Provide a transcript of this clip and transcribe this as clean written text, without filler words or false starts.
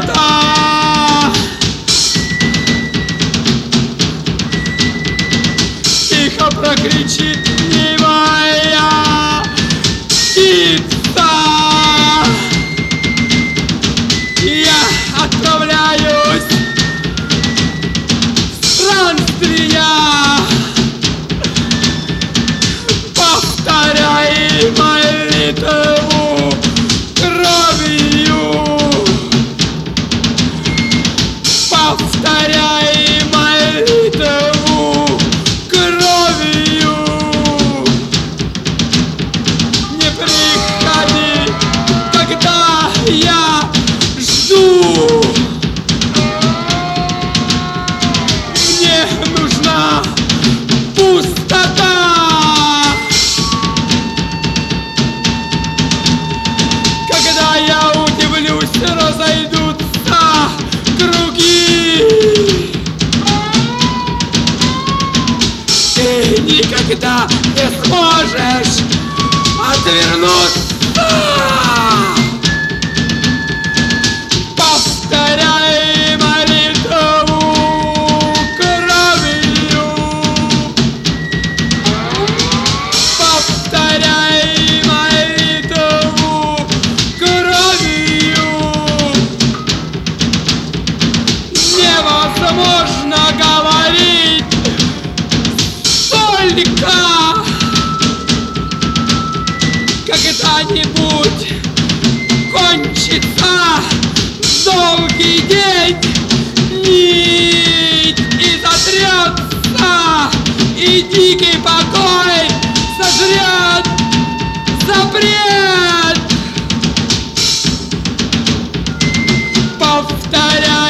света. Тихо прокричит немая птица. Я отправляюсь в странствия, повторяй молитву кровью, повторяй молитву кровью. Не приходи, когда я жду. Мне нужна пустота. Когда я удивлюсь, разойдутся круги. Ты никогда не сможешь отвернуться. Повторяй молитву кровью, повторяй молитву кровью. Невозможно говорить столько. Когда-нибудь кончится долгий день, нить и сотрется, и дикий покой сожрет запрет. Повторяй